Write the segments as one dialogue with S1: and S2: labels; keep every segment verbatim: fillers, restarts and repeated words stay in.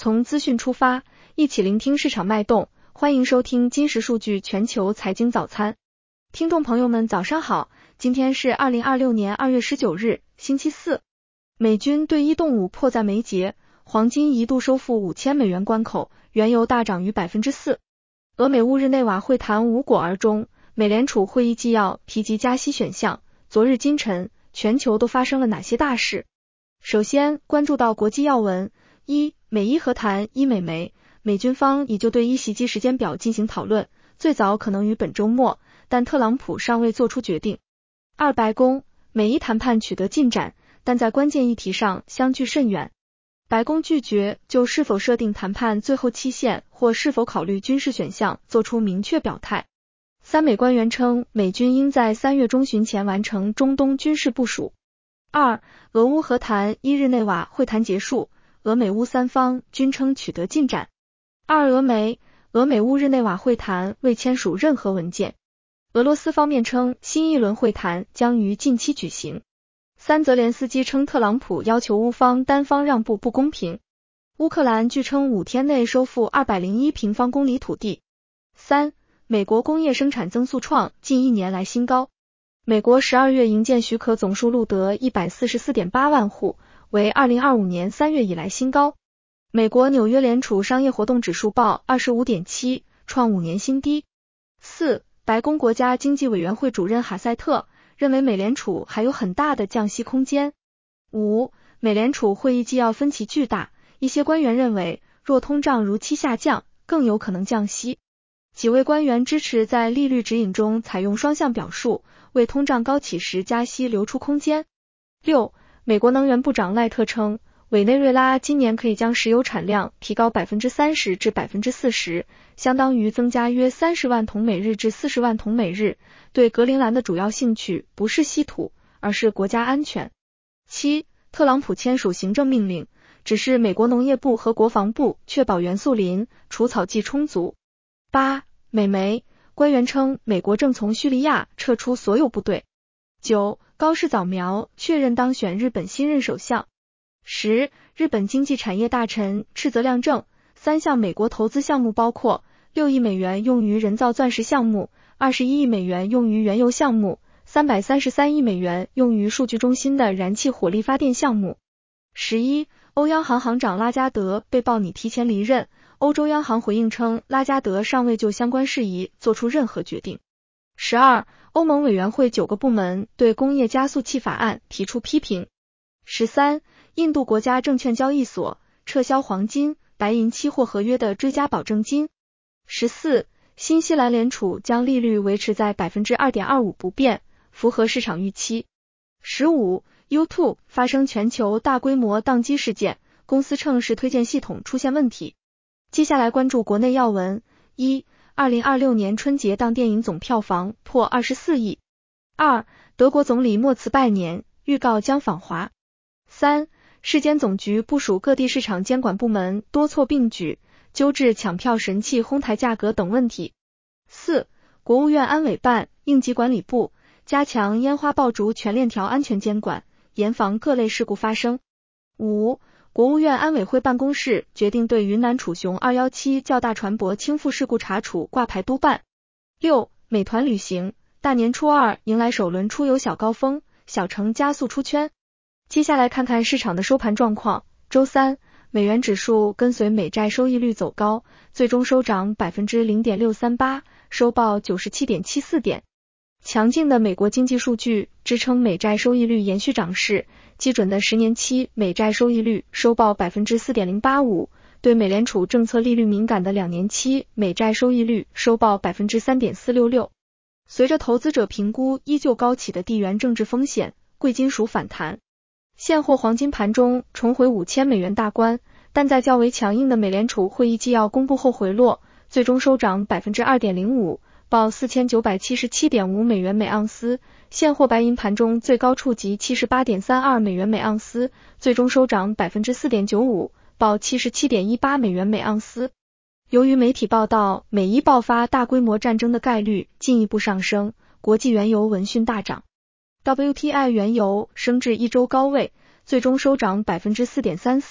S1: 从资讯出发，一起聆听市场脉动，欢迎收听金石数据全球财经早餐。听众朋友们早上好，今天是二零二六年二月十九日，星期四。美军对伊动武迫在眉睫，黄金一度收复五千美元关口，原油大涨逾 百分之四。 俄美乌日内瓦会谈无果而终，美联储会议纪要提及加息选项。昨日今晨，全球都发生了哪些大事？首先关注到国际要闻。一、美伊和谈伊美媒，美军方已就对伊袭击时间表进行讨论，最早可能于本周末，但特朗普尚未做出决定。二、白宫，美伊谈判取得进展，但在关键议题上相距甚远。白宫拒绝就是否设定谈判最后期限或是否考虑军事选项做出明确表态。三、美官员称美军应在三月中旬前完成中东军事部署。二、俄乌和谈伊日内瓦会谈结束，俄美乌三方均称取得进展。二、俄媒，俄美乌日内瓦会谈未签署任何文件。俄罗斯方面称新一轮会谈将于近期举行。三、泽连斯基称特朗普要求乌方单方让步不公平。乌克兰据称五天内收复二百零一平方公里土地。三、美国工业生产增速创近一年来新高。美国十二月营建许可总数录得 一百四十四点八万户，为二零二五年三月以来新高。美国纽约联储商业活动指数报 二十五点七， 创五年新低。四、白宫国家经济委员会主任哈塞特认为美联储还有很大的降息空间。五、美联储会议纪要分歧巨大，一些官员认为若通胀如期下降，更有可能降息。几位官员支持在利率指引中采用双向表述，为通胀高企时加息留出空间。六、美国能源部长赖特称，委内瑞拉今年可以将石油产量提高 百分之三十 至 百分之四十， 相当于增加约三十万桶每日至四十万桶每日。对格陵兰的主要兴趣不是稀土，而是国家安全。七、特朗普签署行政命令，指示美国农业部和国防部确保元素林、除草剂充足。八、美媒，官员称美国正从叙利亚撤出所有部队。九、高市早苗确认当选日本新任首相。十、日本经济产业大臣赤泽亮正，三项美国投资项目包括六亿美元用于人造钻石项目，二十一亿美元用于原油项目，三百三十三亿美元用于数据中心的燃气火力发电项目。十一、欧央行行长拉加德被曝拟提前离任，欧洲央行回应称拉加德尚未就相关事宜做出任何决定。十二、欧盟委员会九个部门对工业加速器法案提出批评。十三、印度国家证券交易所撤销黄金、白银期货合约的追加保证金。十四、新西兰联储将利率维持在 百分之二点二五 不变，符合市场预期。十五、YouTube 发生全球大规模宕机事件，公司称是推荐系统出现问题。接下来关注国内要闻。一、二零二六年春节档电影总票房破二十四亿。二、德国总理默茨拜年，预告将访华。三、市监总局部署各地市场监管部门多措并举，纠治抢票神器哄抬价格等问题。四、国务院安委办、应急管理部加强烟花爆竹全链条安全监管，严防各类事故发生。五、国务院安委会办公室决定对云南楚雄二一七较大船舶倾覆事故查处挂牌督办。六、美团旅行大年初二迎来首轮出游小高峰，小城加速出圈。接下来看看市场的收盘状况。周三，美元指数跟随美债收益率走高，最终收涨 百分之零点六三八， 收报 九十七点七四点。强劲的美国经济数据支撑美债收益率延续涨势，基准的十年期美债收益率收报 百分之四点零八五， 对美联储政策利率敏感的两年期美债收益率收报 百分之三点四六六。 随着投资者评估依旧高企的地缘政治风险，贵金属反弹。现货黄金盘中重回五千美元大关，但在较为强硬的美联储会议纪要公布后回落，最终收涨 百分之二点零五， 报 四千九百七十七点五美元每盎司。现货白银盘中最高触及 七十八点三二美元每盎司，最终收涨 百分之四点九五， 报 七十七点一八美元每盎司。由于媒体报道美伊爆发大规模战争的概率进一步上升，国际原油闻讯大涨。W T I 原油升至一周高位，最终收涨 百分之四点三四，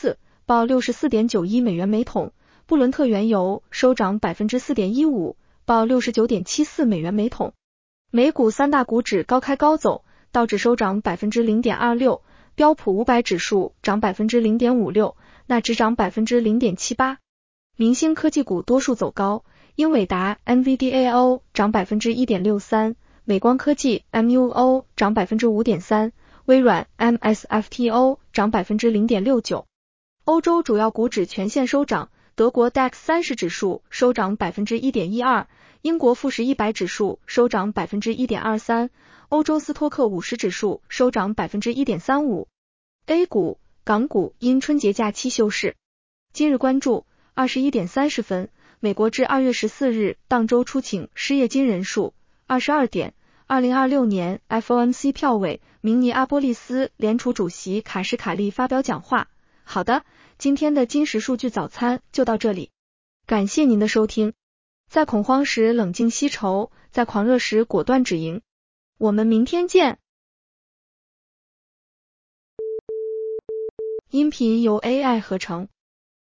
S1: 报 六十四点九一美元每桶，布伦特原油收涨 百分之四点一五， 报 六十九点七四美元每桶。美股三大股指高开高走，道指收涨 百分之零点二六， 标普五百指数涨 百分之零点五六， 纳指涨 百分之零点七八。明星科技股多数走高，英伟达 N V D A O 涨 百分之一点六三， 美光科技 M U O 涨 百分之五点三， 微软 M S F T O 涨 百分之零点六九。欧洲主要股指全线收涨，德国 D A X 三十指数收涨 百分之一点一二， 英国富时一百指数收涨 百分之一点二三， 欧洲斯托克五十指数收涨 百分之一点三五。 A 股、港股因春节假期休市。今日关注二十一点三十分，美国至二月十四日当周出请失业金人数。二十二点，二零二六年 F O M C 票委明尼阿波利斯联储主席卡什卡利发表讲话。好的，今天的金石数据早餐就到这里，感谢您的收听。在恐慌时冷静吸筹，在狂热时果断止盈。我们明天见。音频由 A I 合成。